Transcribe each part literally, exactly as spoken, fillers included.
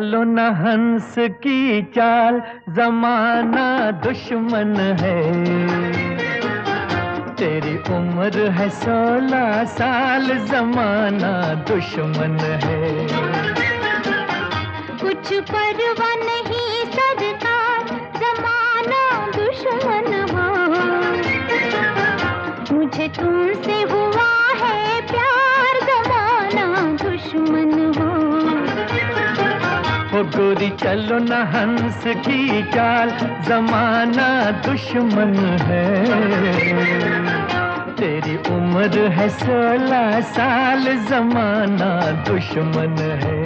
चलो न हंस की चाल, जमाना दुश्मन है। तेरी उम्र है सोलह साल, जमाना दुश्मन है। कुछ परवाह नहीं सरकार, जमाना दुश्मन हो। मुझे तुमसे हुआ है प्यार, जमाना दुश्मन हो। ओ गोरी चलो न हंस की चाल, जमाना दुश्मन है। तेरी उम्र है सोलह साल, जमाना दुश्मन है।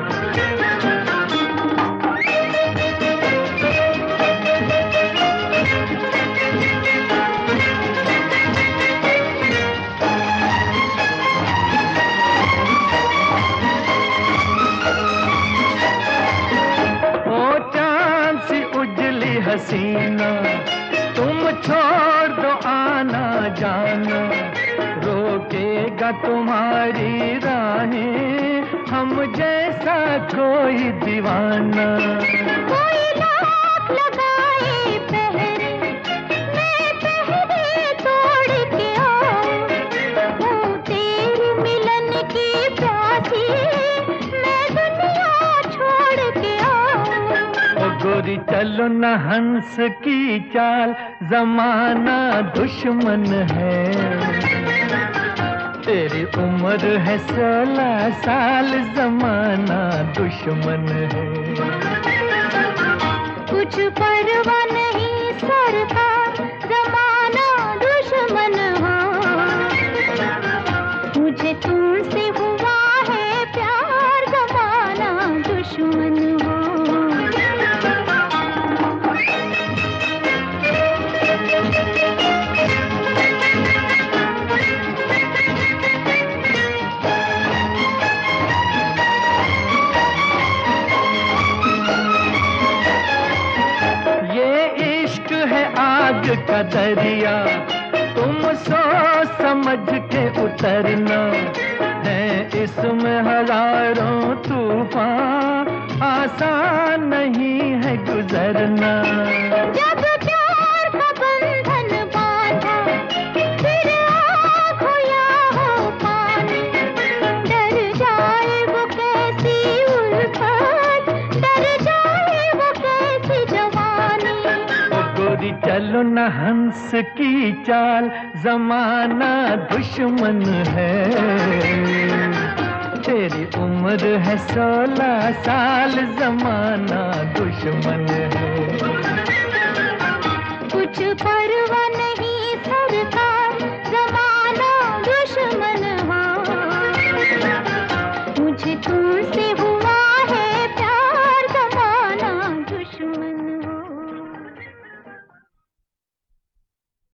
हसीना तुम छोड़ दो आना जाना, रोकेगा तुम्हारी राहें हम जैसा कोई दीवाना। कोई लाख लगाए पहरे, मैं पहरे तोड़ के आऊं। हूँ तेरी मिलन की प्यासी, मैं दुनिया छोड़ के आऊं। ओ गोरी चलो न हंस की चाल, जमाना दुश्मन है। तेरी उम्र है सोलह साल, जमाना दुश्मन है। कुछ परवाह नहीं सरकार, जमाना दुश्मन हो। मुझे तुमसे हुआ है प्यार, जमाना दुश्मन हो। आग का दरिया तुम सोच समझ के उतरना है, इसमें हजारों तूफान, आसान नहीं है गुजरना। जब प्यार का बंधन बांधा, फिर आग हो या हो पानी, डर जाए वो कैसी उल्फत, डर जाए वो कैसी जवानी। गोरी चलो न हंस की चाल, जमाना दुश्मन है। तेरी उम्र है सोलह साल, जमाना दुश्मन है।